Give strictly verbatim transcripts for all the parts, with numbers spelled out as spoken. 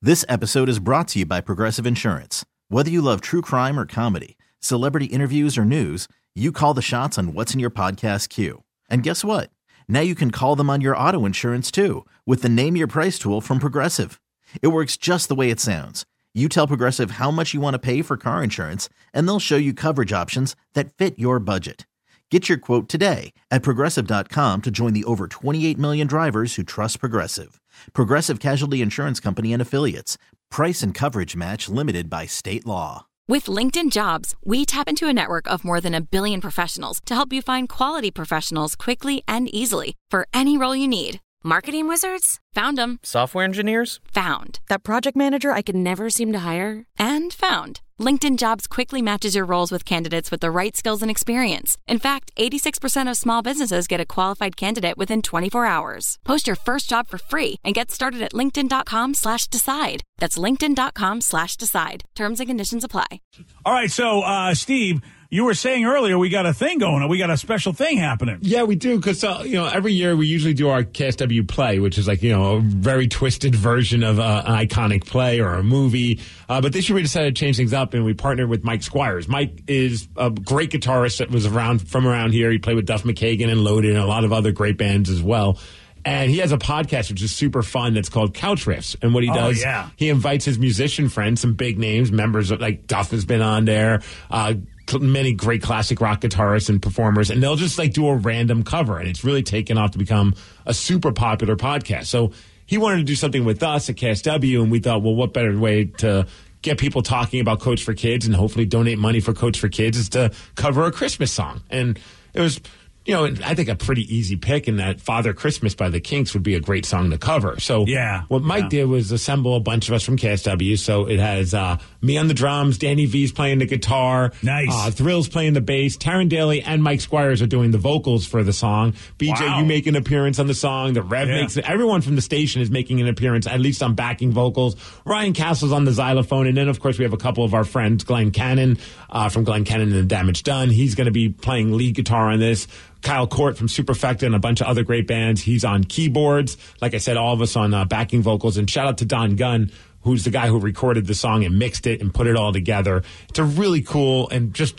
This episode is brought to you by Progressive Insurance. Whether you love true crime or comedy, celebrity interviews or news, you call the shots on what's in your podcast queue. And guess what? Now you can call them on your auto insurance too with the Name Your Price tool from Progressive. It works just the way it sounds. You tell Progressive how much you want to pay for car insurance, and they'll show you coverage options that fit your budget. Get your quote today at Progressive dot com to join the over twenty-eight million drivers who trust Progressive. Progressive Casualty Insurance Company and Affiliates. Price and coverage match limited by state law. With LinkedIn Jobs, we tap into a network of more than a billion professionals to help you find quality professionals quickly and easily for any role you need. Marketing wizards? Found them. Software engineers? Found. That project manager I could never seem to hire? And found. LinkedIn Jobs quickly matches your roles with candidates with the right skills and experience. In fact, eighty-six percent of small businesses get a qualified candidate within twenty-four hours. Post your first job for free and get started at linkedin.com slash decide. That's linkedin.com slash decide. Terms and conditions apply. All right, so, uh, Steve, you were saying earlier we got a thing going on. We got a special thing happening. Yeah, we do, because, uh, you know, every year we usually do our K S W play, which is like, you know, a very twisted version of uh, an iconic play or a movie. Uh, but this year we decided to change things up, and we partnered with Mike Squires. Mike is a great guitarist that was around from around here. He played with Duff McKagan and Loaded and a lot of other great bands as well. And he has a podcast which is super fun that's called Couch Riffs. And what he does, oh, yeah. he invites his musician friends, some big names, members of, like Duff has been on there, uh, many great classic rock guitarists and performers, and they'll just like do a random cover. And it's really taken off to become a super popular podcast. So he wanted to do something with us at K S W, and we thought, well, what better way to get people talking about Coach for Kids and hopefully donate money for Coach for Kids is to cover a Christmas song. And it was, you know, I think a pretty easy pick in that Father Christmas by the Kinks would be a great song to cover. So yeah, what Mike yeah. did was assemble a bunch of us from K S W. So it has uh, me on the drums, Danny V's playing the guitar, nice. uh, Thrills playing the bass, Taryn Daly and Mike Squires are doing the vocals for the song. B J, wow. you make an appearance on the song. The Rev yeah. makes it. Everyone from the station is making an appearance, at least on backing vocals. Ryan Castle's on the xylophone. And then, of course, we have a couple of our friends, Glenn Cannon uh, from Glenn Cannon and the Damage Done. He's going to be playing lead guitar on this. Kyle Court from Superfecta and a bunch of other great bands. He's on keyboards. Like I said, all of us on uh, backing vocals. And shout out to Don Gunn, who's the guy who recorded the song and mixed it and put it all together. It's a really cool and just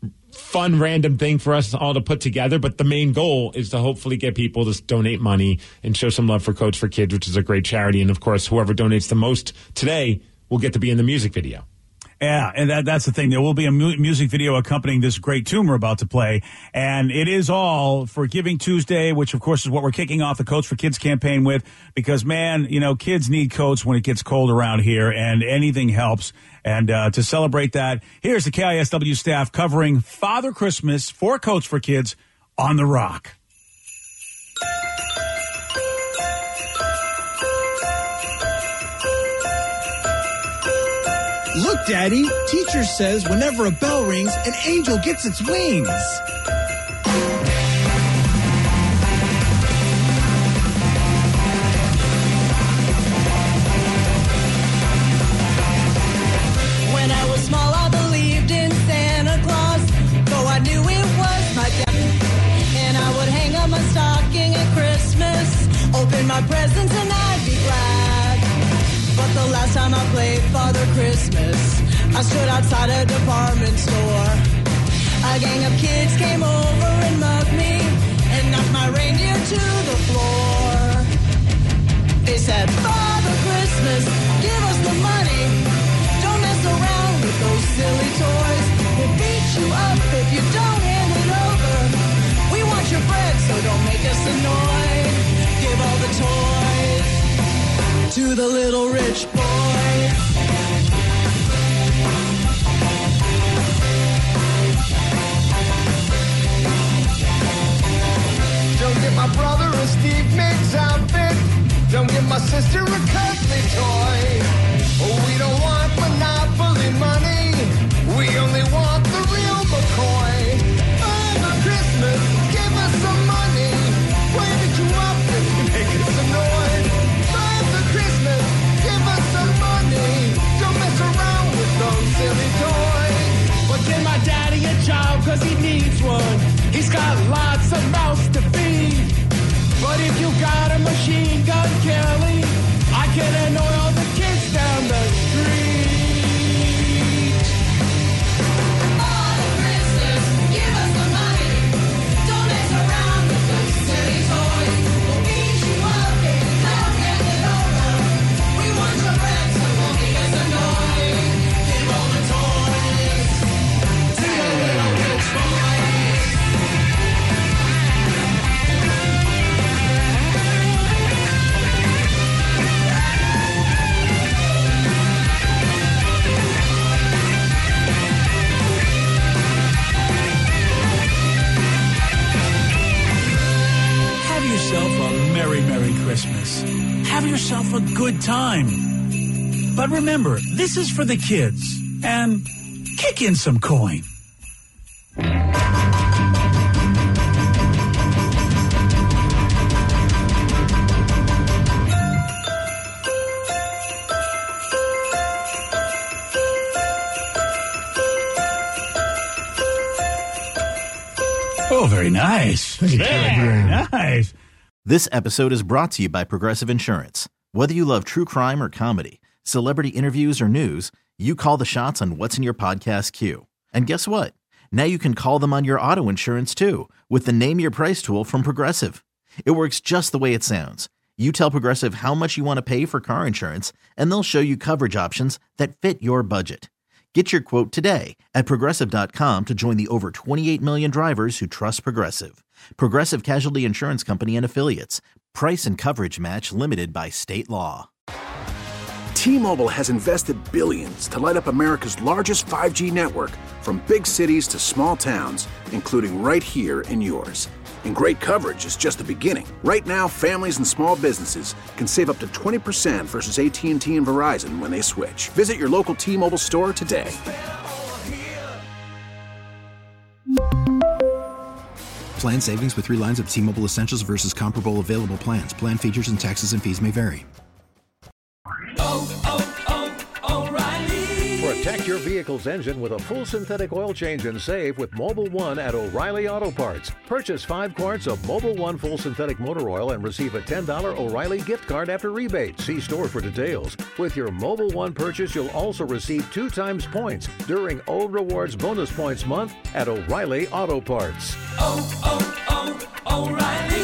fun, random thing for us all to put together. But the main goal is to hopefully get people to donate money and show some love for Coach for Kids, which is a great charity. And, of course, whoever donates the most today will get to be in the music video. Yeah, and that, that's the thing. There will be a mu- music video accompanying this great tune we're about to play. And it is all for Giving Tuesday, which, of course, is what we're kicking off the Coach for Kids campaign with. Because, man, you know, kids need coats when it gets cold around here, and anything helps. And uh, to celebrate that, here's the K I S W staff covering Father Christmas for Coach for Kids on The Rock. Look, Daddy, teacher says whenever a bell rings, an angel gets its wings. When I was small, I believed in Santa Claus, though I knew it was my dad. And I would hang up my stocking at Christmas, open my presents, and I'd be glad. But the last time I played Father Christmas, I stood outside a department store. A gang of kids came over and mugged me and knocked my reindeer to the floor. They said, Father Christmas, give us the money. Don't mess around with those silly toys. We'll beat you up if you don't hand it over. We want your bread, so don't make us annoyed. Give all the toys to the little rich boys. Don't get my brother a Steve Miggs outfit. Don't get my sister a cuddly toy. Oh, we don't want Monopoly money. We only want the real McCoy. Father Christmas, give us some money. Why did you up if you make us annoyed? Father Christmas, give us some money. Don't mess around with those silly toys. But give my daddy a job, cause he needs one. He's got lots of mouths to feed. But if you got a machine gun, Kelly, I can annoy all the kids down good time. But remember, this is for the kids. And kick in some coin. Oh, very nice. Very nice. This episode is brought to you by Progressive Insurance. Whether you love true crime or comedy, celebrity interviews or news, you call the shots on what's in your podcast queue. And guess what? Now you can call them on your auto insurance too with the Name Your Price tool from Progressive. It works just the way it sounds. You tell Progressive how much you want to pay for car insurance, and they'll show you coverage options that fit your budget. Get your quote today at Progressive dot com to join the over twenty-eight million drivers who trust Progressive. Progressive Casualty Insurance Company and Affiliates. Price and coverage match limited by state law. T-Mobile has invested billions to light up America's largest five G network, from big cities to small towns, including right here in yours. And great coverage is just the beginning. Right now, families and small businesses can save up to twenty percent versus A T and T and Verizon when they switch. Visit your local T-Mobile store today. Plan savings with three lines of T-Mobile Essentials versus comparable available plans. Plan features and taxes and fees may vary. Oh, oh, oh, O'Reilly. Protect your vehicle's engine with a full synthetic oil change and save with Mobil one at O'Reilly Auto Parts. Purchase five quarts of Mobil one full synthetic motor oil and receive a ten dollars O'Reilly gift card after rebate. See store for details. With your Mobil one purchase, you'll also receive two times points during O Rewards Bonus Points Month at O'Reilly Auto Parts. Oh, oh, oh, O'Reilly.